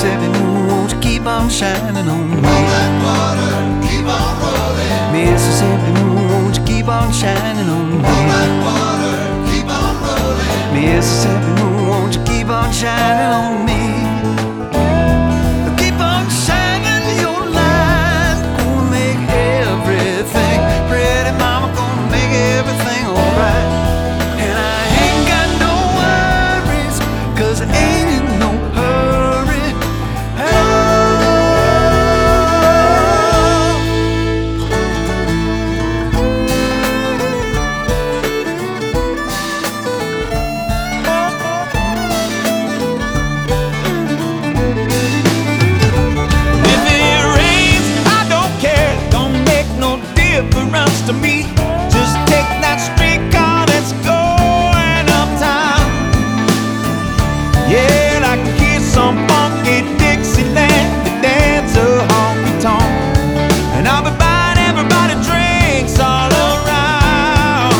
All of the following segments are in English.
Mississippi moon, won't you keep on shining on me? Roll that water, keep on rolling. Mississippi moon, won't you keep on shining on me? Roll that water, keep on rolling. Mississippi moon, won't you keep on shining on me? Keep on shining your light, gonna make everything, pretty mama, gonna make everything alright. And I ain't got no worries, 'cause I ain't in no hurry. If it rains, I don't care. Don't make no difference to me. Just take that streetcar that's going uptown. Yeah, I can hear some funky Dixieland that dance a honky tonk, and I'll be buying everybody drinks all around.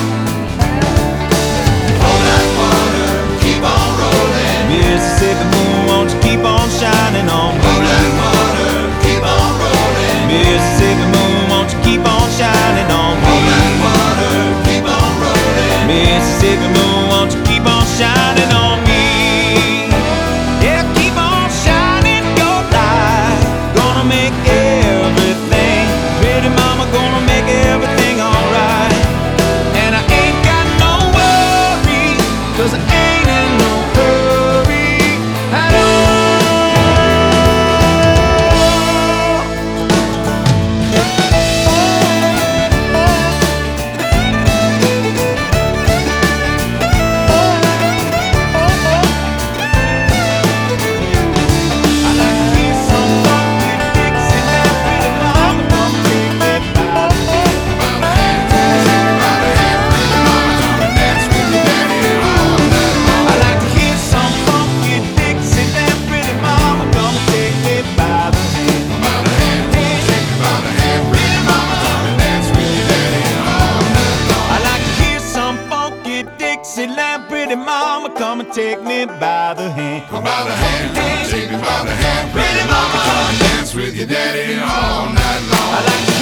Roll that water, keep on rolling. Mississippi moon, won't you keep on shining on me? Roll that water, keep on rolling. Mississippi moon, won't you keep on shining on me? Roll that water, keep on rolling. Mississippi moon, won't you keep on shining on me? Yeah, keep on shining your light. Gonna make everything, pretty mama, gonna make everything alright. And I ain't got no worries, 'cause I ain't in no hurry at all. I like to hear some funky Dixieland, pretty mama, come take me by the hand. By the hand, take me by the hand, pretty mama, come and dance with your daddy all night long. I like to hear some funky Dixieland, pretty mama, come and take me by the hand. By the hand, take me by the hand, pretty mama, come and dance with your daddy all night long. I like to